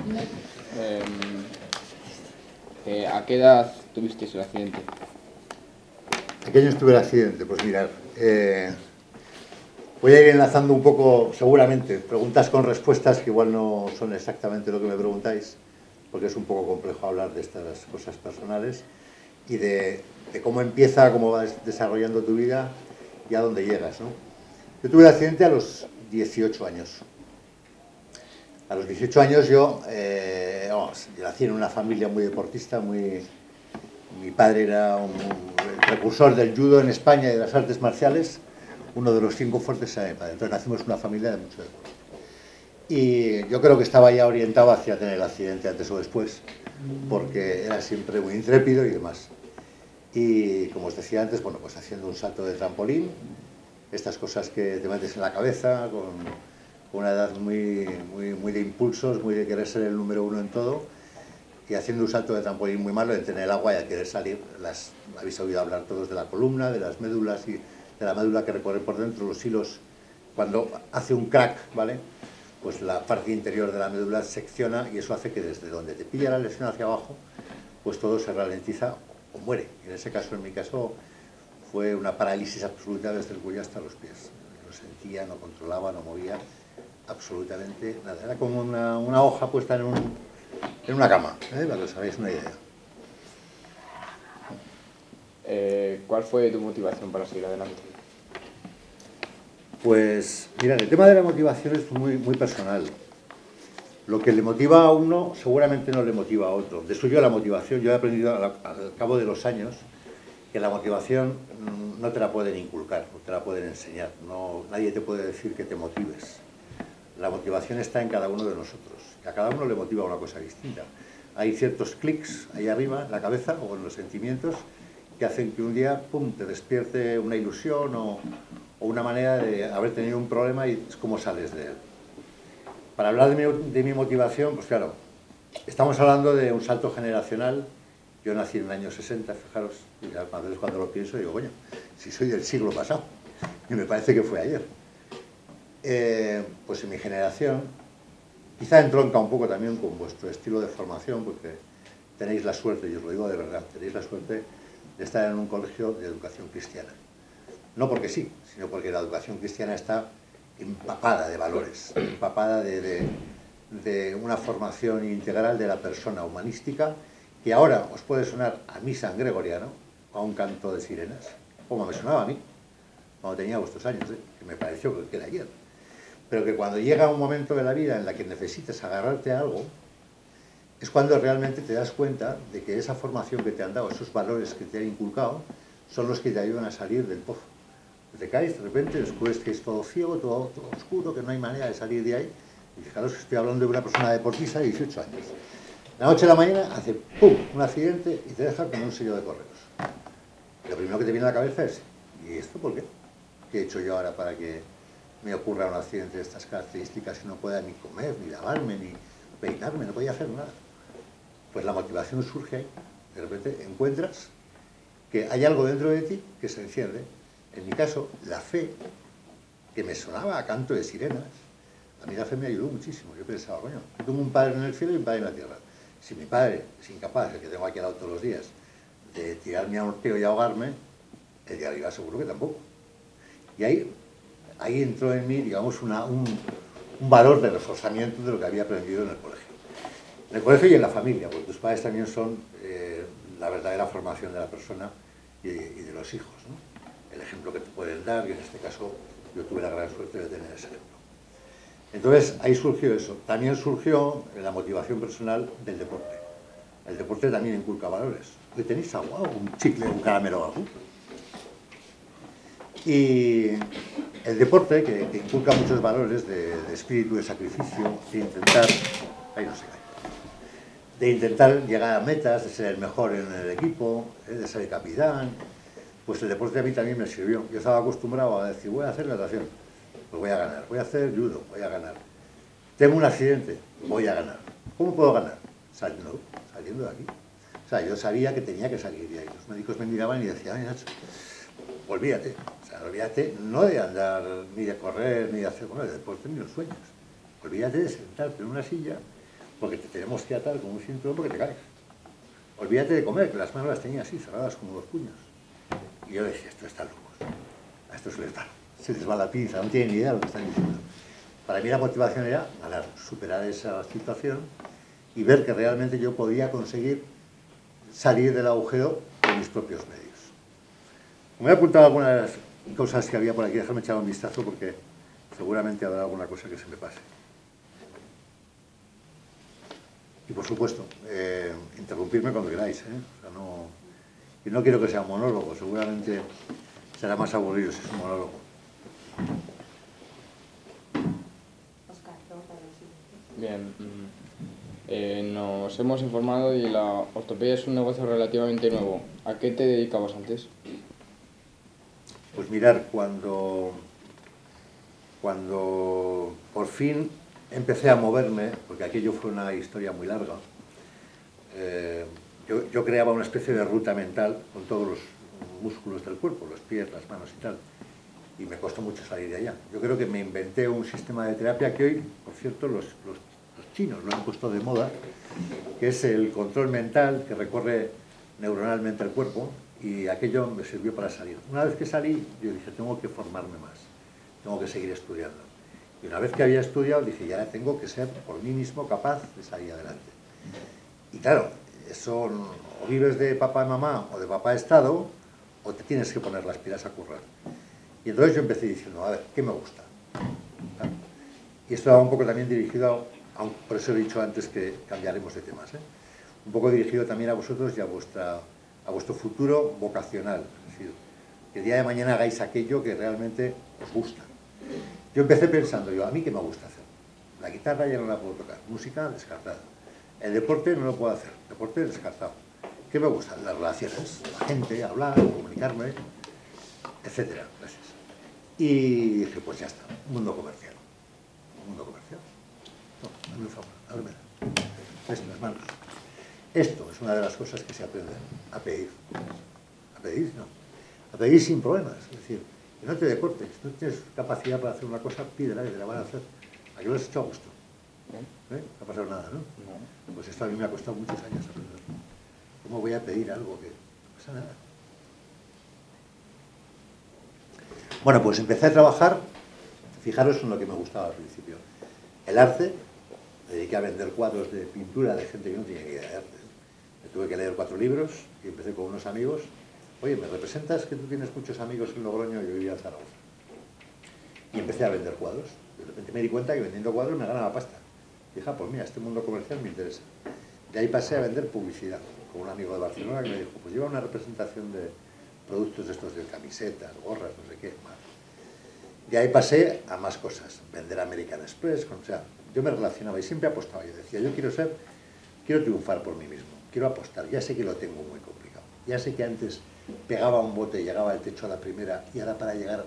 ¿A qué edad tuvisteis el accidente? ¿A qué año estuve el accidente? Pues mirad, voy a ir enlazando un poco, seguramente, preguntas con respuestas que igual no son exactamente lo que me preguntáis, porque es un poco complejo hablar de estas cosas personales y de cómo empieza, cómo vas desarrollando tu vida y a dónde llegas, ¿no? Yo tuve el accidente a los 18 años. A los 18 años yo nací en una familia muy deportista, mi padre era el precursor del judo en España y de las artes marciales, uno de los 5 fuertes era mi padre. Entonces nacimos en una familia de mucho deporte. Y yo creo que estaba ya orientado hacia tener el accidente antes o después, porque era siempre muy intrépido y demás. Y como os decía antes, bueno, pues haciendo un salto de trampolín, estas cosas que te metes en la cabeza, con una edad muy de impulsos, muy de querer ser el número uno en todo, y haciendo un salto de trampolín muy malo, entre en el agua y al querer salir, habéis oído hablar todos de la columna, de las médulas y de la médula que recorre por dentro los hilos, cuando hace un crack, ¿vale? Pues la parte interior de la médula secciona y eso hace que desde donde te pilla la lesión hacia abajo, pues todo se ralentiza o muere. Y en ese caso, en mi caso, fue una parálisis absoluta desde el cuello hasta los pies. No sentía, no controlaba, no movía absolutamente nada. Era como una hoja puesta en una cama, para que os hagáis una idea. ¿Cuál fue tu motivación para seguir adelante? Pues, mirad, el tema de la motivación es muy personal. Lo que le motiva a uno seguramente no le motiva a otro. De suyo la motivación, yo he aprendido al cabo de los años que la motivación no te la pueden inculcar, no te la pueden enseñar. Nadie te puede decir que te motives. La motivación está en cada uno de nosotros. Y a cada uno le motiva una cosa distinta. Hay ciertos clics ahí arriba, en la cabeza o en los sentimientos, que hacen que un día, pum, te despierte una ilusión o una manera de haber tenido un problema y es como sales de él. Para hablar de mi motivación, pues claro, estamos hablando de un salto generacional. Yo nací en el año 60, fijaros, y a veces cuando lo pienso digo, coño, si soy del siglo pasado, y me parece que fue ayer. Pues en mi generación, quizá entronca un poco también con vuestro estilo de formación, porque tenéis la suerte, y os lo digo de verdad, tenéis la suerte de estar en un colegio de educación cristiana. No porque sí, sino porque la educación cristiana está empapada de valores, empapada de una formación integral de la persona humanística, que ahora os puede sonar a misa en gregoriano, a un canto de sirenas, como me sonaba a mí, cuando tenía vuestros años, que me pareció que era ayer. Pero que cuando llega un momento de la vida en la que necesitas agarrarte a algo, es cuando realmente te das cuenta de que esa formación que te han dado, esos valores que te han inculcado, son los que te ayudan a salir del pozo. Te caes de repente, descubres que es todo ciego, todo oscuro, que no hay manera de salir de ahí. Y fijaros que estoy hablando de una persona deportista de 18 años. La noche a la mañana hace ¡pum! Un accidente y te deja con un sello de correos. Lo primero que te viene a la cabeza es, ¿y esto por qué? ¿Qué he hecho yo ahora para que me ocurra un accidente de estas características y no pueda ni comer, ni lavarme, ni peinarme, no podía hacer nada? Pues la motivación surge ahí. De repente encuentras que hay algo dentro de ti que se enciende. En mi caso, la fe, que me sonaba a canto de sirenas, a mí la fe me ayudó muchísimo. Yo pensaba, coño, yo tengo un padre en el cielo y un padre en la tierra. Si mi padre es incapaz, el que tengo aquí al lado todos los días, de tirarme a un río y ahogarme, el de arriba seguro que tampoco. Y ahí entró en mí, digamos, un valor de reforzamiento de lo que había aprendido en el colegio. En el colegio y en la familia, porque tus padres también son la verdadera formación de la persona y de los hijos, ¿no? El ejemplo que te pueden dar, y en este caso yo tuve la gran suerte de tener ese ejemplo. Entonces ahí surgió eso. También surgió la motivación personal del deporte. El deporte también inculca valores. ¿Le tenéis agua o un chicle o un caramelo o algo? Y el deporte, que inculca muchos valores de espíritu de sacrificio, de intentar... Ahí no se cae. De intentar llegar a metas, de ser el mejor en el equipo, de ser el capitán. Pues el deporte a mí también me sirvió. Yo estaba acostumbrado a decir, voy a hacer natación, pues voy a ganar. Voy a hacer judo, voy a ganar. Tengo un accidente, voy a ganar. ¿Cómo puedo ganar? Saliendo de aquí. O sea, yo sabía que tenía que salir de ahí. Los médicos me miraban y decían, ay, Nacho, olvídate. O sea, olvídate no de andar, ni de correr, ni de hacer, bueno, de deporte, ni los sueños. Olvídate de sentarte en una silla porque te tenemos que atar como un cinturón porque te caes. Olvídate de comer, que las manos las tenía así, cerradas como dos puños. Y yo decía, esto está locos. A esto se les va la pinza, no tienen ni idea de lo que están diciendo. Para mí la motivación era ganar, superar esa situación y ver que realmente yo podía conseguir salir del agujero con mis propios medios. Me he apuntado algunas cosas que había por aquí, déjame echar un vistazo porque seguramente habrá alguna cosa que se me pase. Y por supuesto, interrumpirme cuando queráis, ¿eh? O sea, no, y no quiero que sea un monólogo, seguramente será más aburrido si es un monólogo. Bien, nos hemos informado y la ortopedia es un negocio relativamente nuevo. ¿A qué te dedicabas antes? Pues mirar, cuando por fin empecé a moverme, porque aquello fue una historia muy larga, yo creaba una especie de ruta mental con todos los músculos del cuerpo, los pies, las manos y tal, y me costó mucho salir de allá. Yo creo que me inventé un sistema de terapia que hoy, por cierto, los chinos lo han puesto de moda, que es el control mental que recorre neuronalmente el cuerpo, y aquello me sirvió para salir. Una vez que salí, yo dije, tengo que formarme más, tengo que seguir estudiando. Y una vez que había estudiado, dije, ya tengo que ser por mí mismo capaz de salir adelante. Y claro, eso o vives de papá y mamá o de papá Estado, o te tienes que poner las pilas a currar. Y entonces yo empecé diciendo, a ver, ¿qué me gusta? Y esto va un poco también dirigido, por eso he dicho antes que cambiaremos de temas, ¿eh? Un poco dirigido también a vosotros y a vuestro futuro vocacional. Es decir, que el día de mañana hagáis aquello que realmente os gusta. Yo empecé pensando, a mí qué me gusta hacer. La guitarra ya no la puedo tocar, música descartada. El deporte no lo puedo hacer, deporte descartado. ¿Qué me gusta? Las relaciones, la gente, hablar, comunicarme, etcétera. Gracias. Y dije, pues ya está, mundo comercial. Mundo comercial. No, hazme un favor, ábremela. Las manos. Esto es una de las cosas que se aprenden a pedir. A pedir, no. A pedir sin problemas. Es decir, que no te deportes. Si no tienes capacidad para hacer una cosa, pídela y te la van a hacer. ¿A qué lo has hecho a gusto? ¿Eh? No ha pasado nada, ¿no? Pues esto a mí me ha costado muchos años aprender. ¿Cómo voy a pedir algo que no pasa nada? Bueno, pues empecé a trabajar, fijaros en lo que me gustaba al principio. El arte, me dediqué a vender cuadros de pintura de gente que no tenía ni idea de arte. Me tuve que leer 4 libros y empecé con unos amigos. Oye, ¿me representas que tú tienes muchos amigos en Logroño? Yo vivía en Zaragoza. Y empecé a vender cuadros. De repente me di cuenta que vendiendo cuadros me ganaba pasta. Dije, pues mira, este mundo comercial me interesa. De ahí pasé a vender publicidad, con un amigo de Barcelona que me dijo, pues lleva una representación de productos de estos de camisetas, gorras, no sé qué. De ahí pasé a más cosas, vender American Express, o sea, yo me relacionaba y siempre apostaba. Yo decía, yo quiero triunfar por mí mismo, quiero apostar, ya sé que lo tengo muy complicado. Ya sé que antes pegaba un bote y llegaba al techo a la primera y ahora para llegar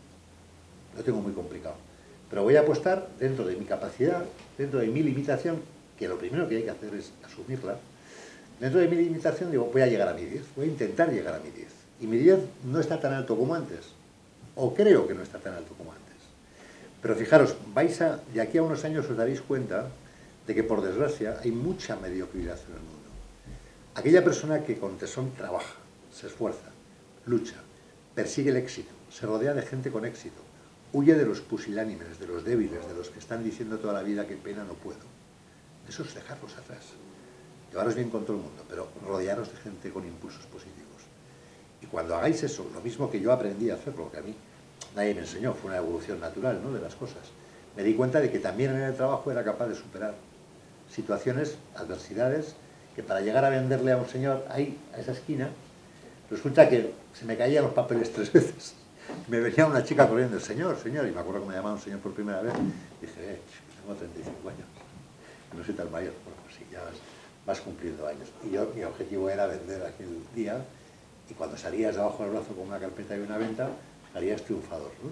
lo tengo muy complicado. Pero voy a apostar dentro de mi capacidad, dentro de mi limitación, que lo primero que hay que hacer es asumirla. Dentro de mi limitación digo, voy a llegar a mi 10, voy a intentar llegar a mi 10. Y mi 10 no está tan alto como antes, o creo que no está tan alto como antes. Pero fijaros, de aquí a unos años os daréis cuenta de que, por desgracia, hay mucha mediocridad en el mundo. Aquella persona que con tesón trabaja, se esfuerza, lucha, persigue el éxito, se rodea de gente con éxito, huye de los pusilánimes, de los débiles, de los que están diciendo toda la vida que pena no puedo. Eso es dejarlos atrás. Llevaros bien con todo el mundo, pero rodearos de gente con impulsos positivos. Y cuando hagáis eso, lo mismo que yo aprendí a hacerlo, que a mí nadie me enseñó, fue una evolución natural, ¿no?, de las cosas. Me di cuenta de que también en el trabajo era capaz de superar situaciones, adversidades, que para llegar a venderle a un señor ahí, a esa esquina, resulta que se me caían los papeles 3 veces. Me venía una chica corriendo, señor, y me acuerdo que me llamaba un señor por primera vez, y dije, tengo 35 años, no soy tan mayor. Bueno, pues sí, ya vas cumpliendo años. Y mi objetivo era vender aquel día, y cuando salías debajo del brazo con una carpeta y una venta, salías triunfador, ¿no?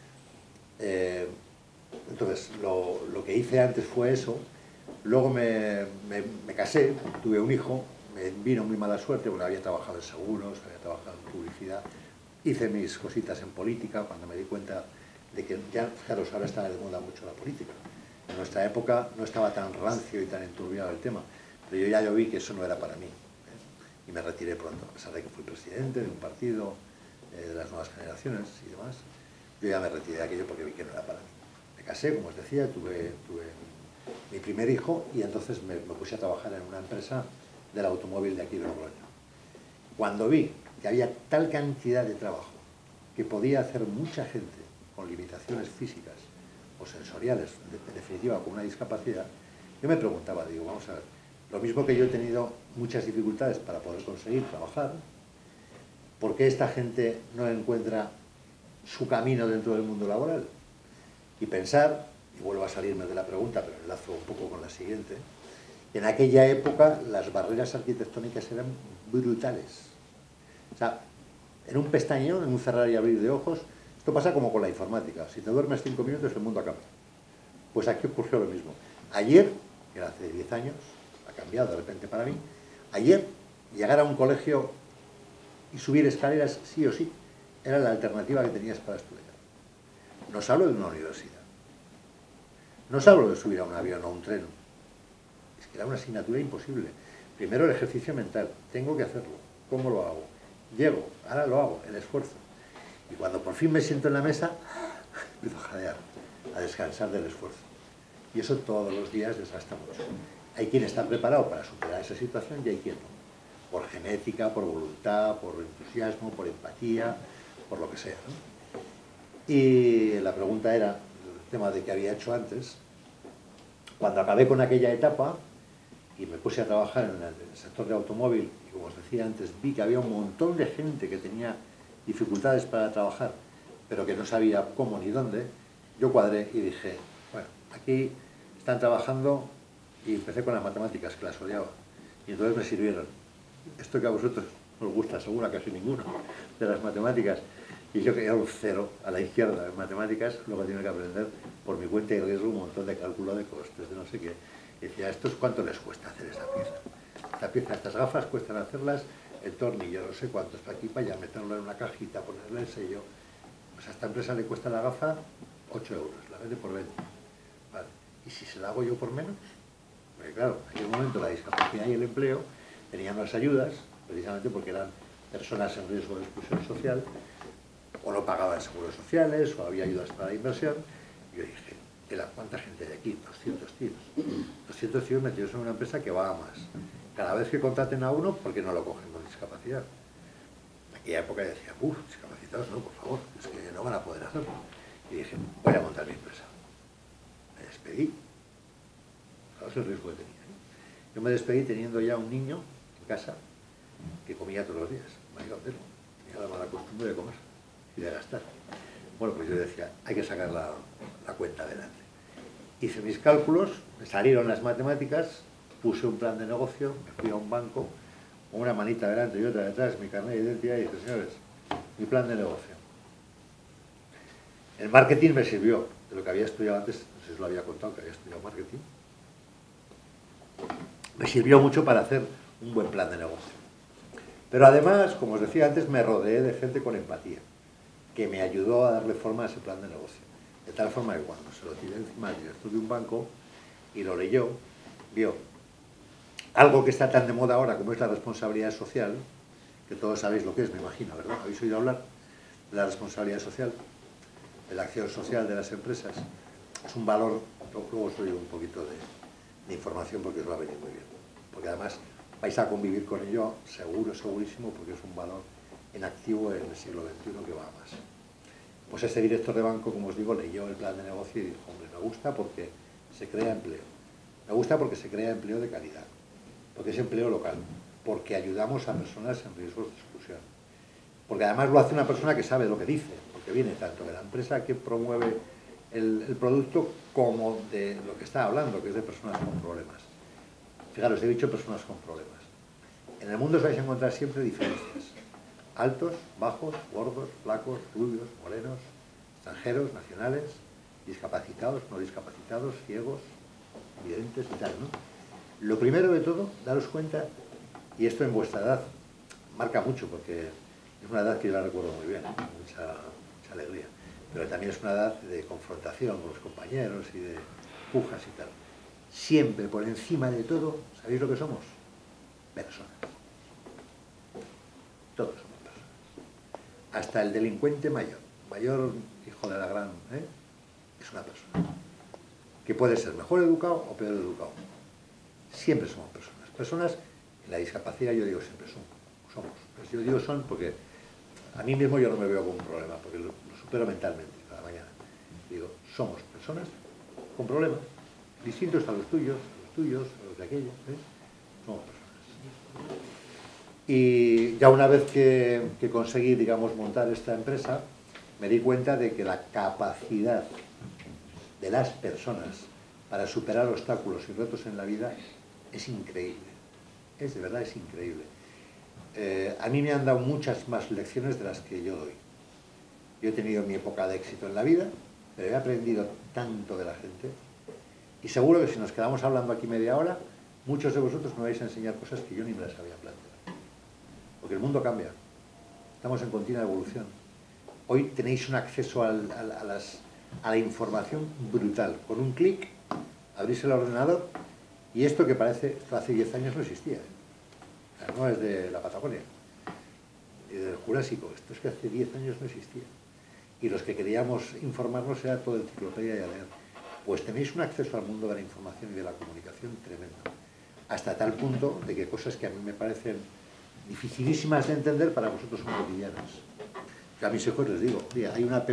Entonces, lo que hice antes fue eso. Luego me casé, tuve un hijo, me vino muy mala suerte porque había trabajado en seguros, había trabajado en publicidad, hice mis cositas en política cuando me di cuenta de que ya, fijaros, ahora está de moda mucho la política. En nuestra época no estaba tan rancio y tan enturbiado el tema, pero yo vi que eso no era para mí, ¿eh? Y me retiré pronto, a pesar de que fui presidente de un partido de las nuevas generaciones y demás. Yo ya me retiré de aquello porque vi que no era para mí. Me casé, como os decía, tuve mi primer hijo y entonces me puse a trabajar en una empresa del automóvil de aquí de Logroño. Cuando vi que había tal cantidad de trabajo que podía hacer mucha gente con limitaciones físicas o sensoriales, en definitiva con una discapacidad, yo me preguntaba, digo, vamos a ver, lo mismo que yo he tenido muchas dificultades para poder conseguir trabajar, ¿por qué esta gente no encuentra su camino dentro del mundo laboral? Y pensar, y vuelvo a salirme de la pregunta, pero enlazo un poco con la siguiente, en aquella época las barreras arquitectónicas eran brutales. O sea, en un pestañeo, en un cerrar y abrir de ojos, esto pasa como con la informática. Si te duermes 5 minutos, el mundo acaba. Pues aquí ocurrió lo mismo. Ayer, que era hace 10 años, ha cambiado de repente para mí, ayer llegar a un colegio y subir escaleras sí o sí era la alternativa que tenías para estudiar. No os hablo de una universidad. No os hablo de subir a un avión o a un tren. Es que era una asignatura imposible. Primero el ejercicio mental. Tengo que hacerlo. ¿Cómo lo hago? Llego. Ahora lo hago. El esfuerzo. Y cuando por fin me siento en la mesa, empiezo a jadear, a descansar del esfuerzo. Y eso todos los días desgasta mucho. Hay quien está preparado para superar esa situación y hay quien no. Por genética, por voluntad, por entusiasmo, por empatía, por lo que sea, ¿no? Y la pregunta era, el tema de qué había hecho antes. Cuando acabé con aquella etapa y me puse a trabajar en el sector de automóvil, y como os decía antes, vi que había un montón de gente que tenía dificultades para trabajar, pero que no sabía cómo ni dónde, yo cuadré y dije, bueno, aquí están trabajando, y empecé con las matemáticas, que las odiaba, y entonces me sirvieron. Esto que a vosotros os gusta, seguro a casi ninguno, de las matemáticas, y yo quería un 0 a la izquierda en matemáticas, luego tiene que aprender por mi cuenta y riesgo un montón de cálculo de costes, de no sé qué. Y decía, ¿esto es cuánto les cuesta hacer esta pieza? Esta pieza, estas gafas cuestan hacerlas el tornillo, no sé cuánto, está aquí para allá, meterlo en una cajita, ponerle el sello. Pues a esta empresa le cuesta la gafa 8 euros, la vende por 20. Vale. ¿Y si se la hago yo por menos? Porque claro, en aquel momento la discapacidad y el empleo tenían las ayudas, precisamente porque eran personas en riesgo de exclusión social, o no pagaban seguros sociales, o había ayudas para la inversión. Y yo dije, ¿cuánta gente hay aquí? 200 tíos. 200 tíos metidos en una empresa que va a más. Cada vez que contraten a uno, ¿por qué no lo cogen con discapacidad? En aquella época decía, discapacitados no, por favor, es que no van a poder hacerlo. Y dije, voy a montar mi empresa. Me despedí. ¿Sabes el riesgo que tenía? Yo me despedí teniendo ya un niño en casa que comía todos los días, marido entero. Tenía la mala costumbre de comer y de gastar. Bueno, pues yo decía, hay que sacar la cuenta adelante. Hice mis cálculos, me salieron las matemáticas, puse un plan de negocio, me fui a un banco, con una manita delante y otra detrás, mi carnet de identidad, y dije, señores, mi plan de negocio. El marketing me sirvió, de lo que había estudiado antes, no sé si os lo había contado, que había estudiado marketing. Me sirvió mucho para hacer un buen plan de negocio. Pero además, como os decía antes, me rodeé de gente con empatía, que me ayudó a darle forma a ese plan de negocio. De tal forma que cuando se lo tiré encima al director de un banco y lo leyó, vio algo que está tan de moda ahora como es la responsabilidad social, que todos sabéis lo que es, me imagino, ¿verdad? ¿Habéis oído hablar de la responsabilidad social? De la acción social de las empresas. Es un valor, luego os doy un poquito de información porque os va a venir muy bien. Porque además vais a convivir con ello seguro, segurísimo, porque es un valor en activo en el siglo XXI que va a más. Pues ese director de banco, como os digo, leyó el plan de negocio y dijo, hombre, me gusta porque se crea empleo. Me gusta porque se crea empleo de calidad, porque es empleo local, porque ayudamos a personas en riesgos de exclusión. Porque además lo hace una persona que sabe lo que dice, porque viene tanto de la empresa que promueve el producto como de lo que está hablando, que es de personas con problemas. Fijaros, he dicho personas con problemas. En el mundo os vais a encontrar siempre diferencias. Altos, bajos, gordos, flacos, rubios, morenos, extranjeros, nacionales, discapacitados, no discapacitados, ciegos, videntes y tal, ¿no? Lo primero de todo, daros cuenta, y esto en vuestra edad marca mucho, porque es una edad que yo la recuerdo muy bien, mucha alegría, pero también es una edad de confrontación con los compañeros y de empujas y tal. Siempre, por encima de todo, ¿sabéis lo que somos? Personas. Todos somos personas. Hasta el delincuente mayor, hijo de la gran, es una persona. Que puede ser mejor educado o peor educado. Siempre somos personas. Personas, en la discapacidad yo digo siempre somos. Pues yo digo son porque a mí mismo yo no me veo como un problema, porque lo supero mentalmente cada mañana. Digo, somos personas con problemas, distintos a los tuyos, a los de aquellos, somos personas. Y ya una vez que conseguí, digamos, montar esta empresa, me di cuenta de que la capacidad de las personas para superar obstáculos y retos en la vida es increíble. De verdad, es increíble. A mí me han dado muchas más lecciones de las que yo doy. Yo he tenido mi época de éxito en la vida, pero he aprendido tanto de la gente. Y seguro que si nos quedamos hablando aquí media hora, muchos de vosotros me vais a enseñar cosas que yo ni me las había planteado. Porque el mundo cambia. Estamos en continua evolución. Hoy tenéis un acceso a la información brutal. Con un clic, abrís el ordenador y esto que parece, hace 10 años no existía. O sea, no es de la Patagonia, ni del Jurásico. Esto es que hace 10 años no existía. Y los que queríamos informarnos era toda enciclopedia y a leer. Pues tenéis un acceso al mundo de la información y de la comunicación tremendo. Hasta tal punto de que cosas que a mí me parecen dificilísimas de entender para vosotros son cotidianas. Yo a mis hijos les digo, mira, hay una app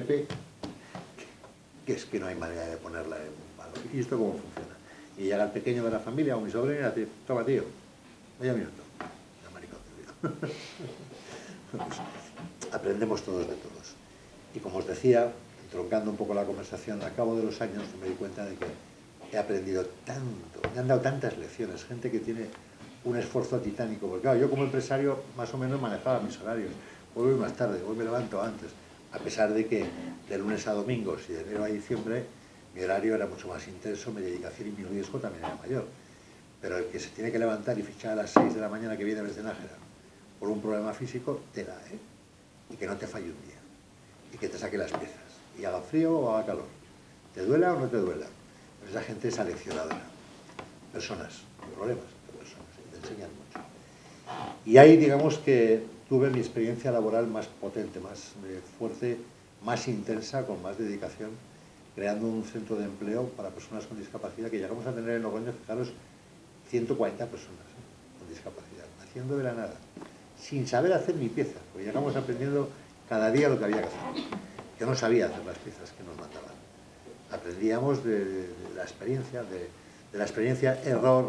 que es que no hay manera de ponerla en valor. ¿Y esto cómo funciona? Y llega el pequeño de la familia o mi sobrina y dice, toma tío, vaya minuto. Ya maricón, tío. Pues, aprendemos todos de todos. Y como os decía, troncando un poco la conversación, a cabo de los años me di cuenta de que he aprendido tanto, me han dado tantas lecciones, gente que tiene un esfuerzo titánico, porque claro, yo como empresario más o menos manejaba mis horarios, hoy voy más tarde, hoy me levanto antes, a pesar de que de lunes a domingos y de enero a diciembre mi horario era mucho más intenso, mi dedicación y mi riesgo también era mayor, pero el que se tiene que levantar y fichar a las 6 de la mañana que viene desde Nájera por un problema físico, te da, y que no te falle un día, y que te saque las piezas, y haga frío o haga calor, te duela o no te duela, pues esa gente es aleccionadora, personas, problemas, te enseñan mucho. Y ahí, digamos que tuve mi experiencia laboral más potente, más fuerte, más intensa, con más dedicación, creando un centro de empleo para personas con discapacidad, que llegamos a tener en Logroño, fijaros, 140 personas con discapacidad, haciendo de la nada, sin saber hacer ni pieza, porque llegamos aprendiendo cada día lo que había que hacer. Yo no sabía hacer las piezas que nos mandaban. Aprendíamos de la experiencia, de la experiencia error,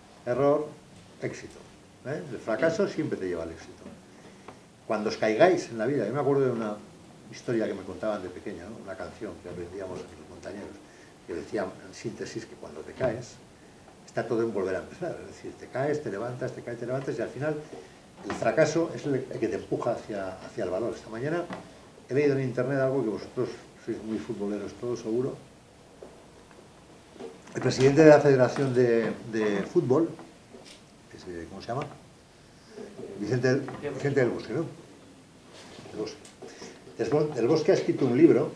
éxito. El fracaso siempre te lleva al éxito. Cuando os caigáis en la vida, yo me acuerdo de una historia que me contaban de pequeño, ¿no? Una canción que aprendíamos en los montañeros, que decía en síntesis que cuando te caes, está todo en volver a empezar. Es decir, te caes, te levantas, te caes, te levantas, y al final el fracaso es el que te empuja hacia el valor. Esta mañana he leído en internet algo que vosotros sois muy futboleros todos, seguro. El presidente de la Federación de Fútbol, ¿cómo se llama? Vicente del Bosque, ¿no? Del Bosque ha escrito un libro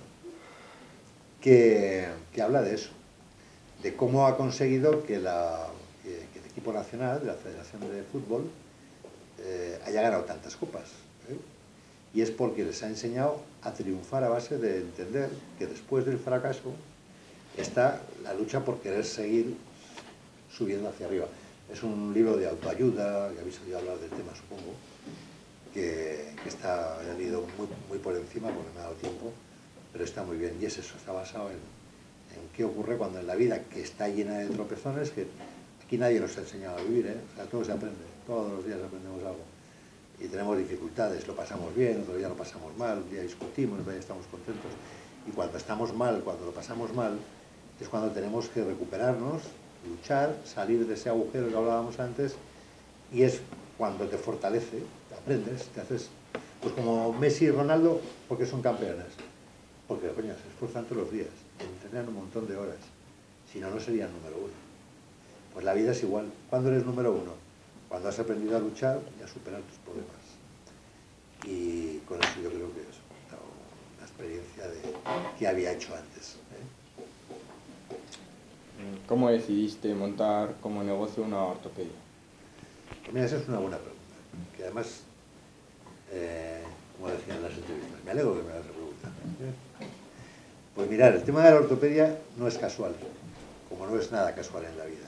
que habla de eso, de cómo ha conseguido que el equipo nacional de la Federación de Fútbol haya ganado tantas copas. Y es porque les ha enseñado a triunfar a base de entender que después del fracaso está la lucha por querer seguir subiendo hacia arriba. Es un libro de autoayuda, ya habéis oído hablar del tema, supongo, que he leído muy por encima porque me ha dado tiempo, pero está muy bien. Y es eso, está basado en qué ocurre cuando en la vida, que está llena de tropezones, que aquí nadie nos ha enseñado a vivir, o sea, todo se aprende, todos los días aprendemos algo. Y tenemos dificultades, lo pasamos bien, otro día lo pasamos mal, un día discutimos, otro día estamos contentos. Y cuando estamos mal, cuando lo pasamos mal, es cuando tenemos que recuperarnos, luchar, salir de ese agujero que hablábamos antes, y es cuando te fortalece, te aprendes, te haces, pues como Messi y Ronaldo, porque son campeones, porque coño, se esfuerzan todos los días, entrenan un montón de horas, si no, no serían número uno. Pues la vida es igual. ¿Cuándo eres número uno? Cuando has aprendido a luchar y a superar tus problemas. Y con eso yo creo que es una experiencia que había hecho antes. ¿Cómo decidiste montar como negocio una ortopedia? Pues mira, esa es una buena pregunta, que además, como decían en las entrevistas, me alegro que me hagas la pregunta. Pues mirar, el tema de la ortopedia no es casual, como no es nada casual en la vida.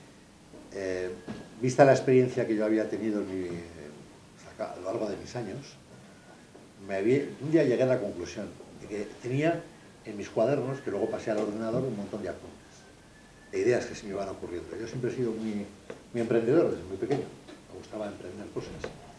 Vista la experiencia que yo había tenido a lo largo de mis años, un día llegué a la conclusión de que tenía en mis cuadernos, que luego pasé al ordenador, un montón de apuntes, de ideas que se me iban ocurriendo. Yo siempre he sido muy emprendedor desde muy pequeño, me gustaba emprender cosas.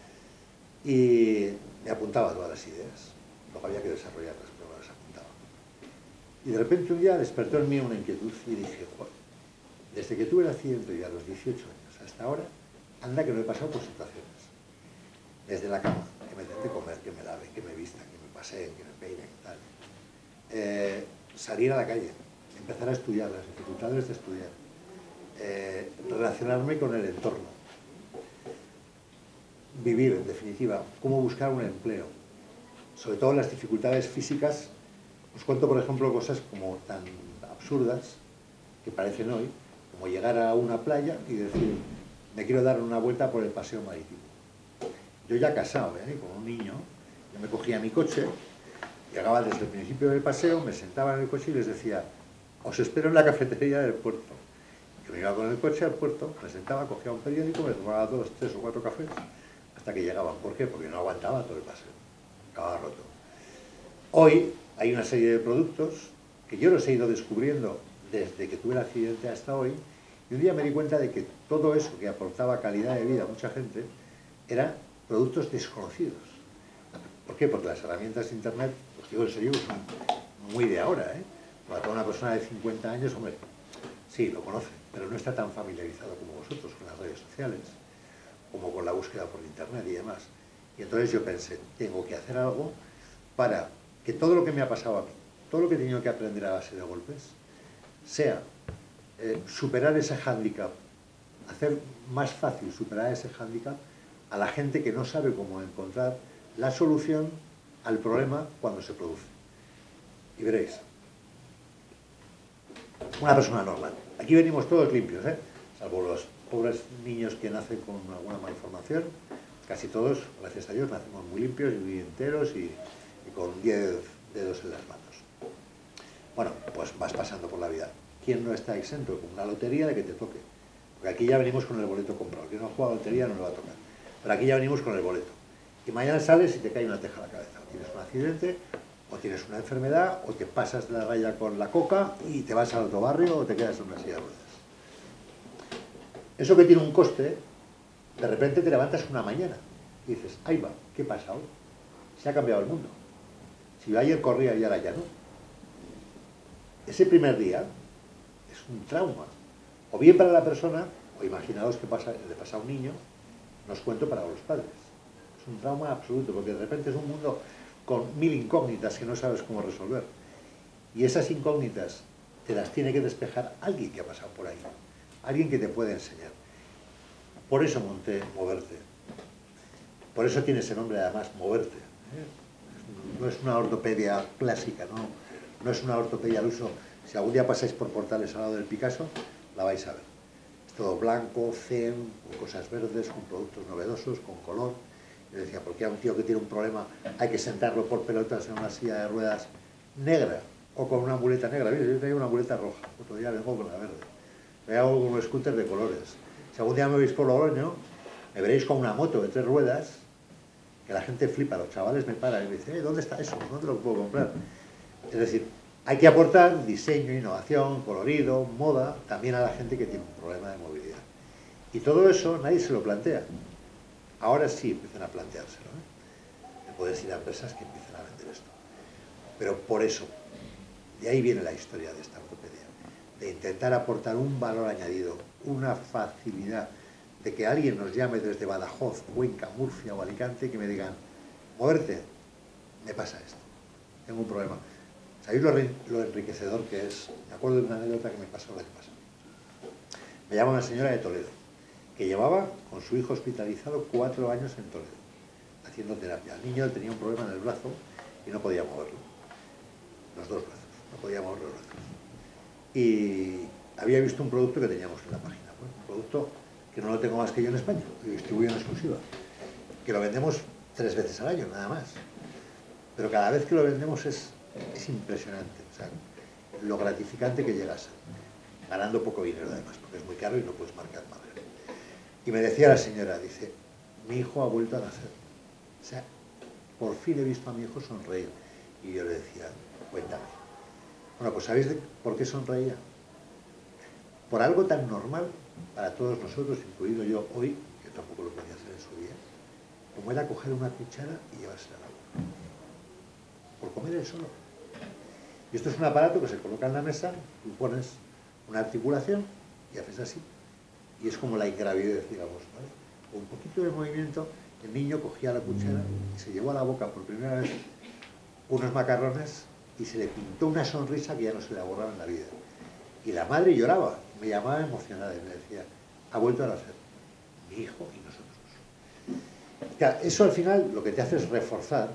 Y me apuntaba todas las ideas, luego había que desarrollarlas, pero las apuntaba. Y de repente un día despertó en mí una inquietud y dije, joder, desde que tuve el accidente y a los 18 años hasta ahora, anda que no he pasado por situaciones. Desde la cama, que me den de comer, que me laven, que me vistan, que me paseen, que me peinen y tal. Salir a la calle, empezar a estudiar, las dificultades de estudiar, relacionarme con el entorno, vivir, en definitiva, cómo buscar un empleo, sobre todo las dificultades físicas. Os cuento, por ejemplo, cosas como tan absurdas que parecen hoy, como llegar a una playa y decir, me quiero dar una vuelta por el paseo marítimo. Yo ya casado, con un niño, yo me cogía mi coche, llegaba desde el principio del paseo, me sentaba en el coche y les decía, os espero en la cafetería del puerto. Yo me iba con el coche al puerto, me sentaba, cogía un periódico, me tomaba 2, 3 o 4 cafés, hasta que llegaban. ¿Por qué? Porque no aguantaba todo el paseo, acababa roto. Hoy hay una serie de productos que yo los he ido descubriendo desde que tuve el accidente hasta hoy, y un día me di cuenta de que todo eso que aportaba calidad de vida a mucha gente eran productos desconocidos. ¿Por qué? Porque las herramientas de Internet, os digo en serio, son muy de ahora, Para toda una persona de 50 años, hombre, sí, lo conoce, pero no está tan familiarizado como vosotros con las redes sociales, como con la búsqueda por Internet y demás. Y entonces yo pensé, tengo que hacer algo para que todo lo que me ha pasado a mí, todo lo que he tenido que aprender a base de golpes, sea superar ese hándicap, hacer más fácil superar ese hándicap a la gente que no sabe cómo encontrar la solución al problema cuando se produce. Y veréis, una persona normal. Aquí venimos todos limpios, salvo los pobres niños que nacen con alguna malformación. Casi todos, gracias a Dios, nacemos muy limpios y muy enteros y con 10 dedos en las manos. Bueno, pues vas pasando por la vida. ¿Quién no está exento con una lotería de que te toque? Porque aquí ya venimos con el boleto comprado. Quien no ha jugado a la lotería no le va a tocar. Pero aquí ya venimos con el boleto. Y mañana sales y te cae una teja a la cabeza. O tienes un accidente, o tienes una enfermedad, o te pasas de la raya con la coca y te vas al otro barrio o te quedas en una silla de ruedas. Eso que tiene un coste, de repente te levantas una mañana y dices, ahí va, ¿qué pasa hoy? Se ha cambiado el mundo. Si yo ayer corría y ahora ya no. Ese primer día es un trauma. O bien para la persona, o imaginaos que le pasa a un niño, no os cuento para los padres. Es un trauma absoluto, porque de repente es un mundo con 1000 incógnitas que no sabes cómo resolver. Y esas incógnitas te las tiene que despejar alguien que ha pasado por ahí, alguien que te puede enseñar. Por eso monté Moverte. Por eso tiene ese nombre además, Moverte. No es una ortopedia clásica, no es una ortopedia al uso. Si algún día pasáis por Portales al lado del Picasso, la vais a ver. Es todo blanco, zen, con cosas verdes, con productos novedosos, con color. Yo decía, ¿por qué a un tío que tiene un problema hay que sentarlo por pelotas en una silla de ruedas negra o con una muleta negra? Yo tenía una muleta roja, otro día vengo con la verde. Me hago con un scooter de colores. Si algún día me veis por Logroño, me veréis con una moto de 3 ruedas, que la gente flipa, los chavales me paran y me dicen, ¿dónde está eso? ¿Dónde lo puedo comprar? Es decir, hay que aportar diseño, innovación, colorido, moda, también a la gente que tiene un problema de movilidad. Y todo eso nadie se lo plantea. Ahora sí empiezan a planteárselo, de poder ir a empresas que empiezan a vender esto. Pero por eso, de ahí viene la historia de esta ortopedia, de intentar aportar un valor añadido, una facilidad, de que alguien nos llame desde Badajoz, Cuenca, Murcia o Alicante, que me digan, Moverte, me pasa esto, tengo un problema. ¿Sabéis lo enriquecedor que es? Me acuerdo de una anécdota que me pasó el año pasado. Me llama una señora de Toledo, que llevaba con su hijo hospitalizado 4 años en Toledo, haciendo terapia. El niño tenía un problema en el brazo y no podía moverlo. Los dos brazos, no podía mover los brazos. Y había visto un producto que teníamos en la página, bueno, un producto que no lo tengo más que yo en España, que distribuyo en exclusiva, que lo vendemos 3 veces al año, nada más. Pero cada vez que lo vendemos es impresionante, o sea, lo gratificante que llegas, ganando poco dinero además, porque es muy caro y no puedes marcar margen. Y me decía la señora, dice, mi hijo ha vuelto a nacer. O sea, por fin he visto a mi hijo sonreír. Y yo le decía, cuéntame. Bueno, pues ¿sabéis por qué sonreía? Por algo tan normal para todos nosotros, incluido yo hoy, que tampoco lo podía hacer en su día, como era coger una cuchara y llevársela a la boca. Por comer él solo. Y esto es un aparato que se coloca en la mesa, tú pones una articulación y haces así. Y es como la ingravidez, digamos, ¿vale? Con un poquito de movimiento, el niño cogía la cuchara y se llevó a la boca por primera vez unos macarrones y se le pintó una sonrisa que ya no se le borraba en la vida. Y la madre lloraba, me llamaba emocionada y me decía, ha vuelto a nacer mi hijo y nosotros. Claro, eso al final lo que te hace es reforzar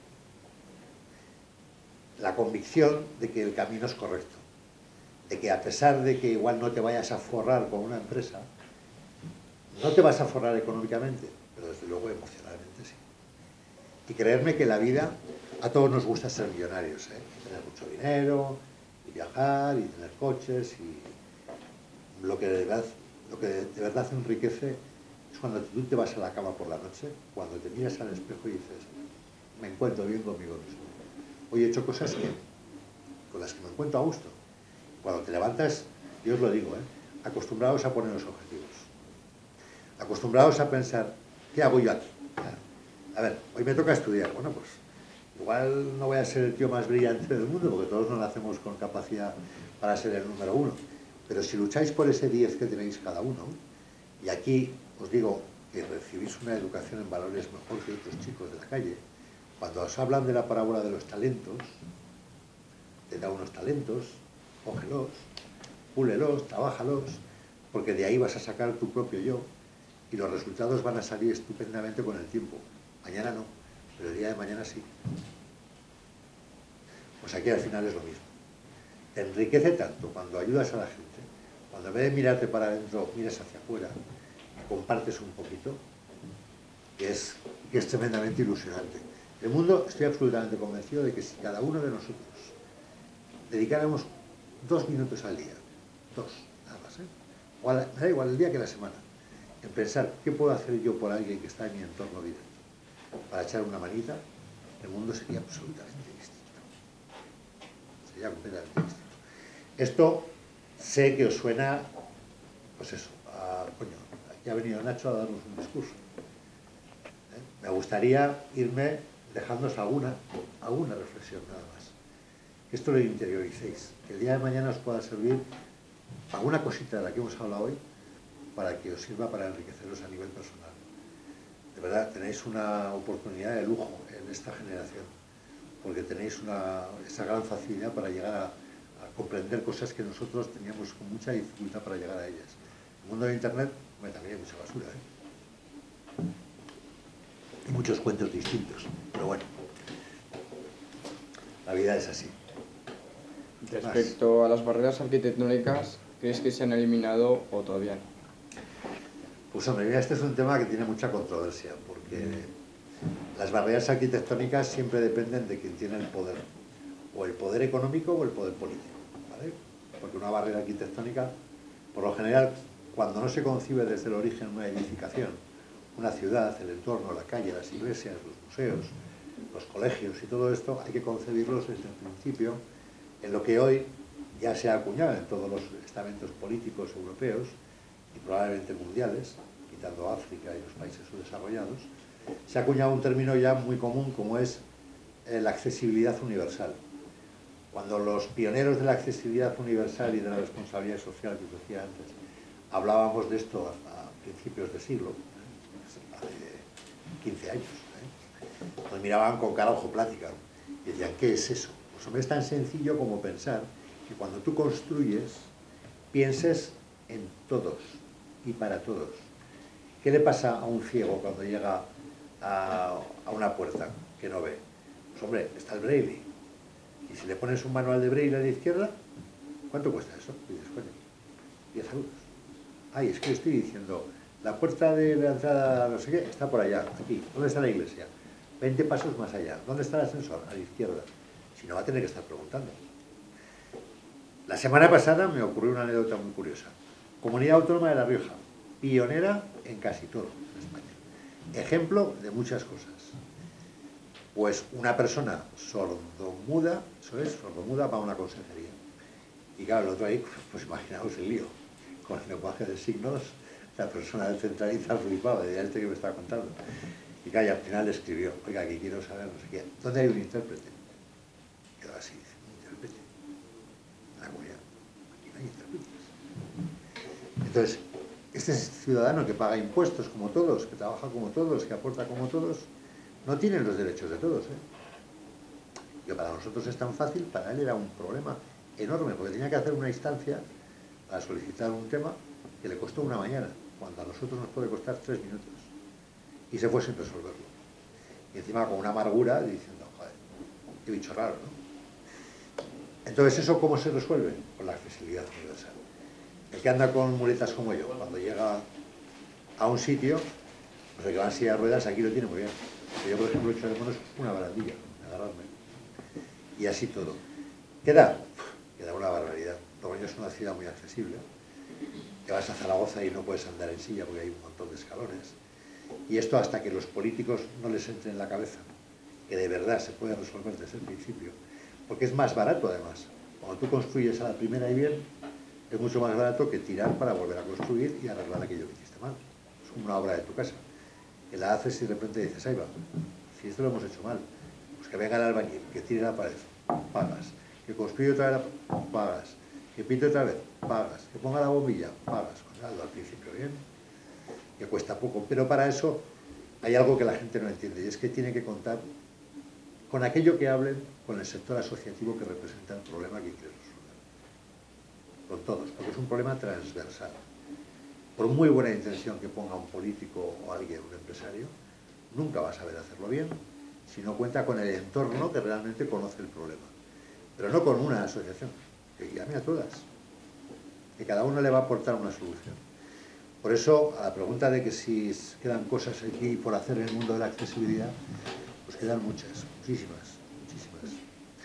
la convicción de que el camino es correcto, de que a pesar de que igual no te vayas a forrar con una empresa, no te vas a forrar económicamente, pero desde luego emocionalmente sí. Y creerme que la vida, a todos nos gusta ser millonarios, ¿eh? Y tener mucho dinero, y viajar, y tener coches, y lo que de verdad enriquece es cuando tú te vas a la cama por la noche, cuando te miras al espejo y dices, me encuentro bien conmigo mismo. Hoy he hecho cosas con las que me encuentro a gusto. Cuando te levantas, yo os lo digo, acostumbrados a poner los objetivos, acostumbrados a pensar, ¿qué hago yo aquí? A ver, hoy me toca estudiar, bueno, pues igual no voy a ser el tío más brillante del mundo, porque todos no nacemos con capacidad para ser el número 1, pero si lucháis por ese 10 que tenéis cada uno, y aquí os digo que recibís una educación en valores mejor que otros chicos de la calle, cuando os hablan de la parábola de los talentos, te da unos talentos, cógelos, púlelos, trabájalos, porque de ahí vas a sacar tu propio yo y los resultados van a salir estupendamente con el tiempo. Mañana no, pero el día de mañana sí. Pues aquí al final es lo mismo. Te enriquece tanto cuando ayudas a la gente, cuando en vez de mirarte para adentro, miras hacia afuera, compartes un poquito, que es tremendamente ilusionante. El mundo, estoy absolutamente convencido de que si cada uno de nosotros dedicáramos 2 minutos al día, 2, nada más, o me da igual el día que la semana, en pensar qué puedo hacer yo por alguien que está en mi entorno directo, para echar una manita, el mundo sería absolutamente distinto. Sería completamente distinto. Esto sé que os suena, pues eso, coño, aquí ha venido Nacho a darnos un discurso. Me gustaría irme dejándoos alguna reflexión nada más. Que esto lo interioricéis, que el día de mañana os pueda servir alguna cosita de la que hemos hablado hoy para que os sirva para enriqueceros a nivel personal. De verdad, tenéis una oportunidad de lujo en esta generación, porque tenéis esa gran facilidad para llegar a comprender cosas que nosotros teníamos con mucha dificultad para llegar a ellas. El mundo de Internet, también hay mucha basura, y muchos cuentos distintos, pero bueno, la vida es así. Respecto a las barreras arquitectónicas, ¿crees que se han eliminado o todavía no? Pues hombre, mira, este es un tema que tiene mucha controversia, porque las barreras arquitectónicas siempre dependen de quien tiene el poder, o el poder económico o el poder político, ¿vale? Porque una barrera arquitectónica, por lo general, cuando no se concibe desde el origen una edificación, una ciudad, el entorno, la calle, las iglesias, los museos, los colegios y todo esto, hay que concebirlos desde el principio en lo que hoy ya se ha acuñado en todos los estamentos políticos europeos y probablemente mundiales, quitando África y los países subdesarrollados, se ha acuñado un término ya muy común como es la accesibilidad universal. Cuando los pioneros de la accesibilidad universal y de la responsabilidad social que os decía antes, hablábamos de esto a principios de siglo, hace 15 años, nos miraban con cara ojo plática y decían, ¿qué es eso? Pues hombre, es tan sencillo como pensar que cuando tú construyes, pienses en todos y para todos. ¿Qué le pasa a un ciego cuando llega a una puerta que no ve? Pues hombre, está el braille. Y si le pones un manual de braille a la izquierda, ¿cuánto cuesta eso? Y dices, coño, 10 euros. Ay, es que estoy diciendo, la puerta de la entrada, no sé qué, está por allá, aquí. ¿Dónde está la iglesia? 20 pasos más allá. ¿Dónde está el ascensor? A la izquierda. Si no, va a tener que estar preguntando. La semana pasada me ocurrió una anécdota muy curiosa. Comunidad Autónoma de La Rioja, pionera en casi todo en España. Ejemplo de muchas cosas. Pues una persona sordomuda, ¿eso es? Sordomuda para una consejería. Y claro, el otro ahí, pues imaginaos el lío. Con el lenguaje de signos, la persona del centralista flipaba, de este que me estaba contando. Y claro, y al final le escribió, oiga, que quiero saber, no sé qué, ¿dónde hay un intérprete? Quedó así, dice, ¿un intérprete? En la comunidad, aquí no hay intérpretes. Entonces, este ciudadano que paga impuestos como todos, que trabaja como todos, que aporta como todos, no tiene los derechos de todos, Que para nosotros es tan fácil, para él era un problema enorme, porque tenía que hacer una instancia para solicitar un tema que le costó una mañana, cuando a nosotros nos puede costar 3 minutos. Y se fue sin resolverlo. Y encima con una amargura diciendo, joder, qué bicho raro, ¿no? Entonces, ¿eso cómo se resuelve? Con la accesibilidad universal. El que anda con muletas como yo, cuando llega a un sitio, pues el que va en silla de ruedas aquí lo tiene muy bien. Yo, por ejemplo, he hecho de menos una barandilla, agarrarme. Y así todo. ¿Queda? Queda una barbaridad. Logroño es una ciudad muy accesible. Te vas a Zaragoza y no puedes andar en silla porque hay un montón de escalones. Y esto hasta que los políticos no les entre en la cabeza que de verdad se puede resolver desde el principio. Porque es más barato, además. Cuando tú construyes a la primera y bien, es mucho más barato que tirar para volver a construir y arreglar aquello que hiciste mal. Es como una obra de tu casa, que la haces y de repente dices, ahí va, si esto lo hemos hecho mal, pues que venga el albañil, que tire la pared, pagas, que construya otra vez, pagas, que pinte otra vez, pagas, que ponga la bombilla, pagas, pues algo al principio bien, que cuesta poco, pero para eso hay algo que la gente no entiende, y es que tiene que contar con aquello que hablen con el sector asociativo que representa el problema que quiere resolver. Con todos, porque es un problema transversal. Por muy buena intención que ponga un político o alguien, un empresario, nunca va a saber hacerlo bien si no cuenta con el entorno que realmente conoce el problema. Pero no con una asociación, que llame a todas, que cada uno le va a aportar una solución. Por eso, a la pregunta de que si quedan cosas aquí por hacer en el mundo de la accesibilidad, pues quedan muchas, muchísimas, muchísimas.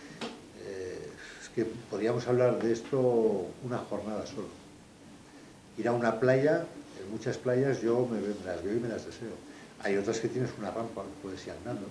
Es que podríamos hablar de esto una jornada solo. Ir a una playa, en muchas playas yo me las veo y me las deseo. Hay otras que tienes una rampa, puedes ir andando.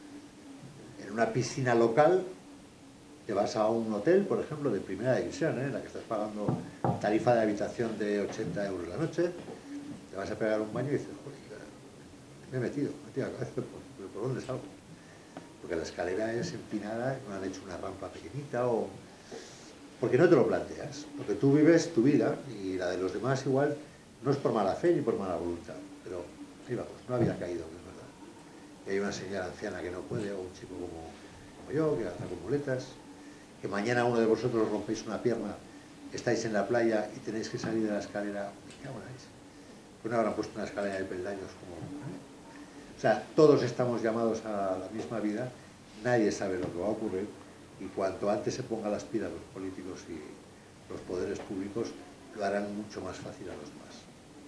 En una piscina local, te vas a un hotel, por ejemplo, de primera división, en la que estás pagando tarifa de habitación de 80 euros la noche, te vas a pegar un baño y dices, joder, me he metido la cabeza, ¿por dónde salgo? Porque la escalera es empinada, no han hecho una rampa pequeñita o... Porque no te lo planteas, porque tú vives tu vida y la de los demás igual no es por mala fe ni por mala voluntad, pero ahí vamos, no había caído, que es verdad. Y hay una señora anciana que no puede, o un chico como yo, que anda con muletas, que mañana uno de vosotros rompéis una pierna, estáis en la playa y tenéis que salir de la escalera, ¿qué hagáis? Pues no habrán puesto una escalera de peldaños como... O sea, todos estamos llamados a la misma vida, nadie sabe lo que va a ocurrir, y cuanto antes se pongan las pilas los políticos y los poderes públicos, lo harán mucho más fácil a los demás.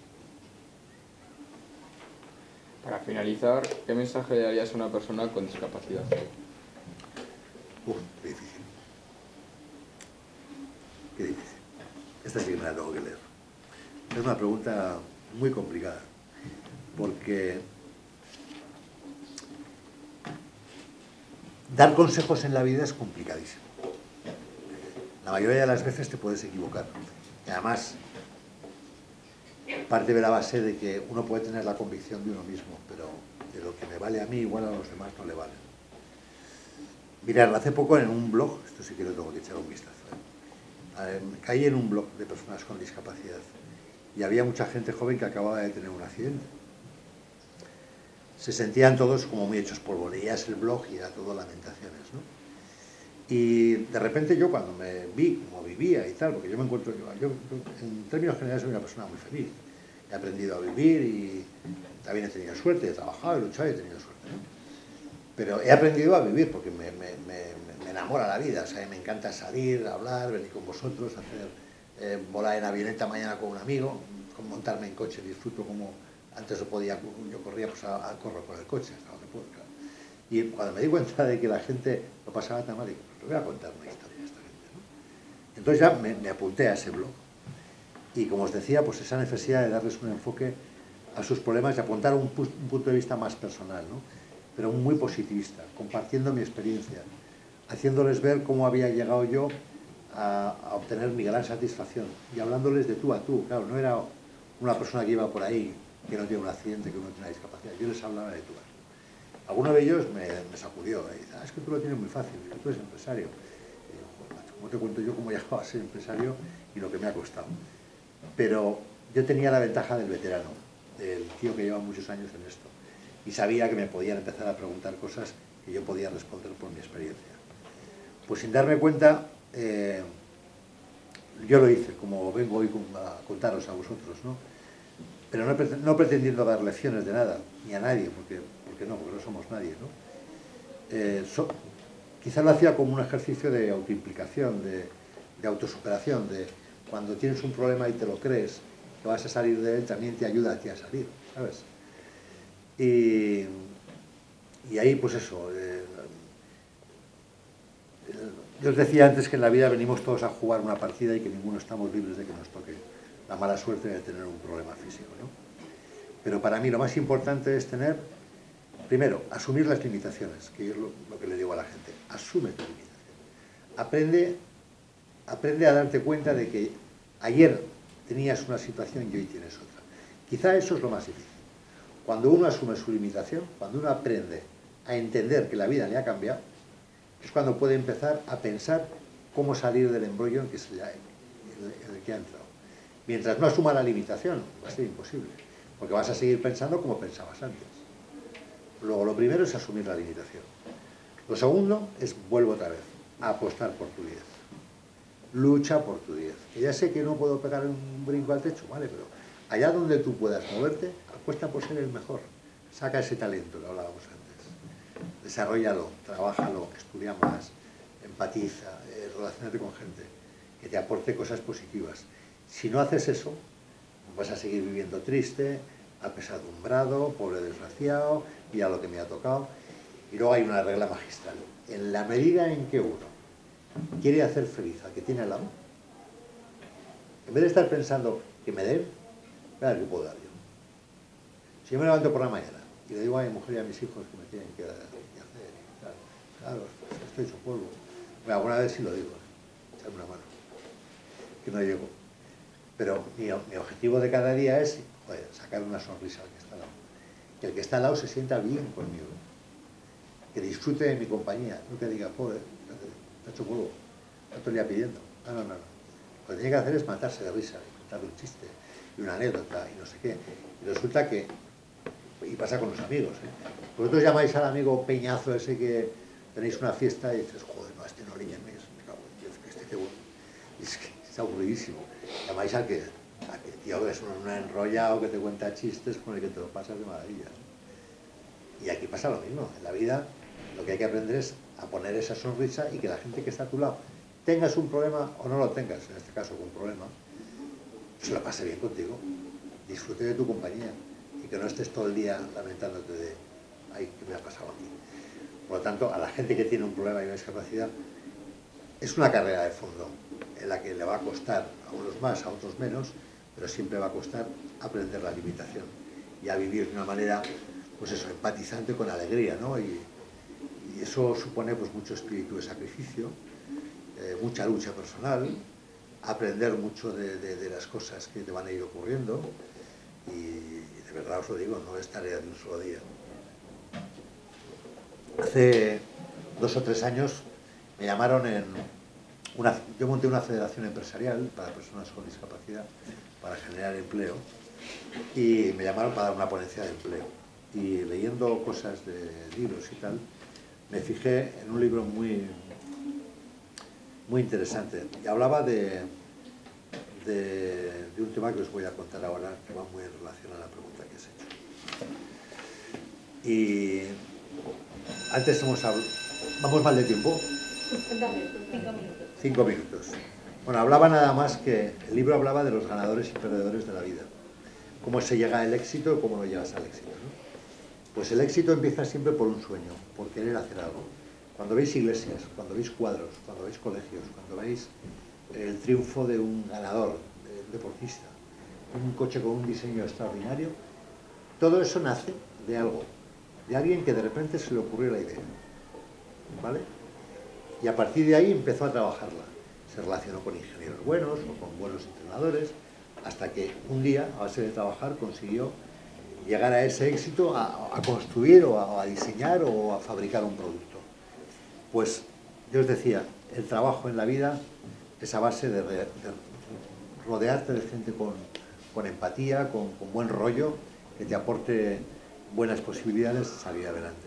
Para finalizar, ¿qué mensaje le darías a una persona con discapacidad? Qué difícil. Qué difícil. Esta sí que me la tengo que leer. Es una pregunta muy complicada, porque dar consejos en la vida es complicadísimo. La mayoría de las veces te puedes equivocar. Y además, parte de la base de que uno puede tener la convicción de uno mismo, pero de lo que me vale a mí, igual a los demás no le vale. Mirad, hace poco en un blog, esto sí que lo tengo que echar un vistazo, caí en un blog de personas con discapacidad y había mucha gente joven que acababa de tener un accidente. Se sentían todos como muy hechos polvo, leías el blog y era todo lamentaciones, ¿no? Y de repente yo cuando me vi como vivía y tal, porque yo me encuentro, yo en términos generales soy una persona muy feliz, he aprendido a vivir y también he tenido suerte, he trabajado, he luchado y he tenido suerte, ¿no? Pero he aprendido a vivir porque me enamora la vida, o sea, me encanta salir, hablar, venir con vosotros, hacer volar en avioneta mañana con un amigo, con montarme en coche, disfruto como antes no podía, yo corría, pues corro con el coche hasta donde puedo, claro. Y cuando me di cuenta de que la gente lo pasaba tan mal, digo, pues le voy a contar una historia a esta gente, ¿no? Entonces ya me apunté a ese blog. Y como os decía, pues esa necesidad de darles un enfoque a sus problemas y apuntar un punto de vista más personal, ¿no? Pero muy positivista, compartiendo mi experiencia, haciéndoles ver cómo había llegado yo a obtener mi gran satisfacción y hablándoles de tú a tú. Claro, no era una persona que iba por ahí, que no tiene un accidente, que no tiene una discapacidad. Yo les hablaba de tú a tú. Alguno de ellos me sacudió y dice, es que tú lo tienes muy fácil, que tú eres empresario. Y digo, joder, macho, ¿cómo te cuento yo cómo he llegado a ser empresario y lo que me ha costado? Pero yo tenía la ventaja del veterano, del tío que lleva muchos años en esto, y sabía que me podían empezar a preguntar cosas que yo podía responder por mi experiencia. Pues sin darme cuenta, yo lo hice, como vengo hoy a contaros a vosotros, ¿no? Pero no pretendiendo dar lecciones de nada, ni a nadie, porque no somos nadie, ¿no? Quizá lo hacía como un ejercicio de autoimplicación, de autosuperación, de cuando tienes un problema y te lo crees, que vas a salir de él, también te ayuda a ti a salir, ¿sabes? Y ahí, pues eso, yo os decía antes que en la vida venimos todos a jugar una partida y que ninguno estamos libres de que nos toque la mala suerte de tener un problema físico, ¿no? Pero para mí lo más importante es tener, primero, asumir las limitaciones, que es lo que le digo a la gente. Asume tu limitación. Aprende a darte cuenta de que ayer tenías una situación y hoy tienes otra. Quizá eso es lo más difícil. Cuando uno asume su limitación, cuando uno aprende a entender que la vida le ha cambiado, es cuando puede empezar a pensar cómo salir del embrollo en el que ha entrado. Mientras no asuma la limitación, va a ser imposible, porque vas a seguir pensando como pensabas antes. Luego, lo primero es asumir la limitación. Lo segundo es, vuelvo otra vez, a apostar por tu 10. Lucha por tu 10. Que ya sé que no puedo pegar un brinco al techo, ¿vale? Pero allá donde tú puedas moverte, apuesta por ser el mejor. Saca ese talento que hablábamos antes. Desarróllalo, trabájalo, estudia más, empatiza, relaciónate con gente que te aporte cosas positivas. Si no haces eso, vas a seguir viviendo triste, apesadumbrado, pobre desgraciado, mira lo que me ha tocado. Y luego hay una regla magistral. En la medida en que uno quiere hacer feliz al que tiene al lado, en vez de estar pensando que me den, a ver qué puedo dar yo. Si yo me levanto por la mañana y le digo a mi mujer y a mis hijos que me tienen que hacer, claro, estoy hecho polvo. Bueno, alguna vez sí lo digo, echarme una mano, que no llego. Pero mi objetivo de cada día es, joder, sacar una sonrisa al que está al lado. Que el que está al lado se sienta bien conmigo. Que disfrute de mi compañía, no que diga, joder, está hecho polvo, no te lo pidiendo. No. Lo que tiene que hacer es matarse de risa, y contar un chiste, y una anécdota, y no sé qué. Y resulta que, y pasa con los amigos, ¿eh? Vosotros llamáis al amigo peñazo ese que tenéis una fiesta y dices, joder, no, este no le llaméis, me cago en Dios, que este te bueno. Es que es aburridísimo. Llamáis al que tío que es un enrollado que te cuenta chistes con el que te lo pasas de maravilla, ¿no? Y aquí pasa lo mismo. En la vida lo que hay que aprender es a poner esa sonrisa y que la gente que está a tu lado, tengas un problema o no lo tengas, en este caso un problema, se lo pase bien contigo, disfrute de tu compañía y que no estés todo el día lamentándote de, ay, ¿qué me ha pasado aquí? Por lo tanto, a la gente que tiene un problema y una discapacidad, es una carrera de fondo en la que le va a costar a unos más, a otros menos, pero siempre va a costar aprender la limitación y a vivir de una manera, pues eso, empatizante con alegría, ¿no? Y eso supone pues mucho espíritu de sacrificio, mucha lucha personal, aprender mucho de las cosas que te van a ir ocurriendo y de verdad os lo digo, no es tarea de un solo día. Hace 2 o 3 años me llamaron yo monté una federación empresarial para personas con discapacidad para generar empleo y me llamaron para dar una ponencia de empleo y leyendo cosas de libros y tal me fijé en un libro muy interesante y hablaba de un tema que os voy a contar ahora que va muy en relación a la pregunta que has hecho. Y antes hemos hablado... ¿Vamos mal de tiempo? 5 minutos. 5 minutos. Bueno, hablaba nada más que, el libro hablaba de los ganadores y perdedores de la vida. Cómo se llega al éxito y cómo no llegas al éxito, ¿no? Pues el éxito empieza siempre por un sueño, por querer hacer algo. Cuando veis iglesias, cuando veis cuadros, cuando veis colegios, cuando veis el triunfo de un ganador, de un deportista, un coche con un diseño extraordinario, todo eso nace de algo, de alguien que de repente se le ocurrió la idea, ¿vale? Y a partir de ahí empezó a trabajarla. Se relacionó con ingenieros buenos o con buenos entrenadores, hasta que un día, a base de trabajar, consiguió llegar a ese éxito, a construir o a diseñar o a fabricar un producto. Pues yo os decía, el trabajo en la vida es a base de rodearte de gente con empatía, con buen rollo, que te aporte buenas posibilidades de salir adelante.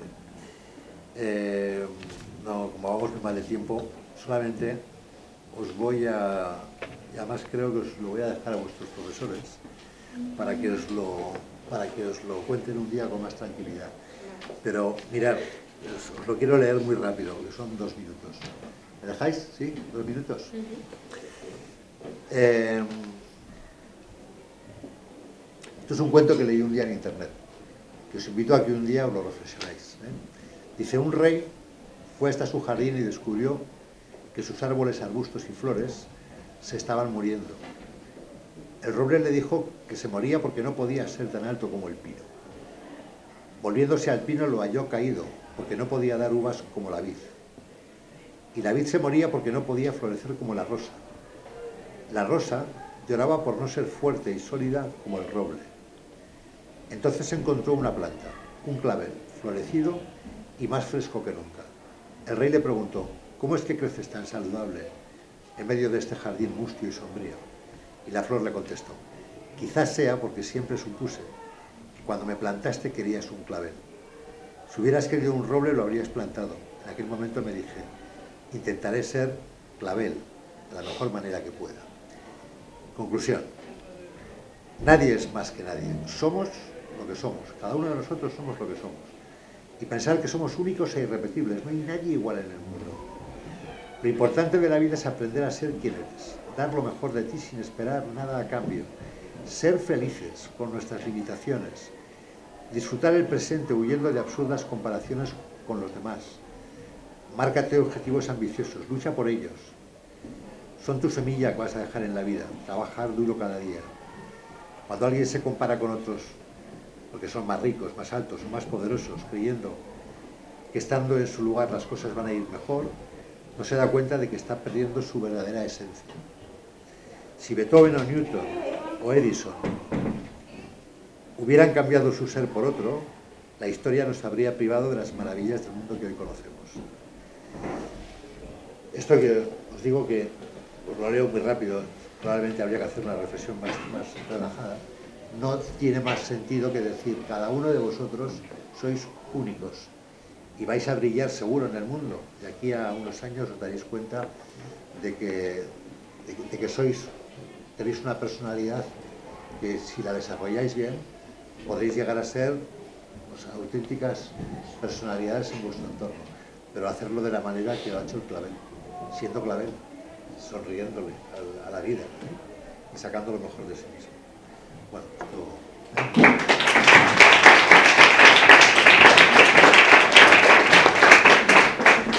No, como vamos muy mal de tiempo, solamente os voy a, y además creo que os lo voy a dejar a vuestros profesores para que os lo cuenten un día con más tranquilidad. Pero mirad, os lo quiero leer muy rápido, porque son 2 minutos. ¿Me dejáis? ¿Sí? 2 minutos. Esto es un cuento que leí un día en internet, que os invito a que un día os lo reflexionáis. Dice, un rey fue hasta su jardín y descubrió que sus árboles, arbustos y flores se estaban muriendo. El roble le dijo que se moría porque no podía ser tan alto como el pino. Volviéndose al pino lo halló caído, porque no podía dar uvas como la vid. Y la vid se moría porque no podía florecer como la rosa. La rosa lloraba por no ser fuerte y sólida como el roble. Entonces encontró una planta, un clavel, florecido y más fresco que nunca. El rey le preguntó, ¿cómo es que creces tan saludable en medio de este jardín mustio y sombrío? Y la flor le contestó, quizás sea porque siempre supuse que cuando me plantaste querías un clavel. Si hubieras querido un roble lo habrías plantado. En aquel momento me dije, intentaré ser clavel de la mejor manera que pueda. Conclusión, nadie es más que nadie. Somos lo que somos. Cada uno de nosotros somos lo que somos. Y pensar que somos únicos e irrepetibles. No hay nadie igual en el mundo. Lo importante de la vida es aprender a ser quien eres. Dar lo mejor de ti sin esperar nada a cambio. Ser felices con nuestras limitaciones. Disfrutar el presente huyendo de absurdas comparaciones con los demás. Márcate objetivos ambiciosos. Lucha por ellos. Son tu semilla que vas a dejar en la vida. Trabajar duro cada día. Cuando alguien se compara con otros, porque son más ricos, más altos o más poderosos, creyendo que estando en su lugar las cosas van a ir mejor, no se da cuenta de que está perdiendo su verdadera esencia. Si Beethoven o Newton o Edison hubieran cambiado su ser por otro, la historia nos habría privado de las maravillas del mundo que hoy conocemos. Esto que os digo que os lo leo muy rápido, probablemente habría que hacer una reflexión más relajada. No tiene más sentido que decir, cada uno de vosotros sois únicos y vais a brillar seguro en el mundo. De aquí a unos años os daréis cuenta de que tenéis una personalidad que si la desarrolláis bien, podréis llegar a ser auténticas personalidades en vuestro entorno, pero hacerlo de la manera que lo ha hecho el clavel, siendo clavel, sonriéndole a la vida, ¿eh? Y sacando lo mejor de sí mismo. Bueno, esto...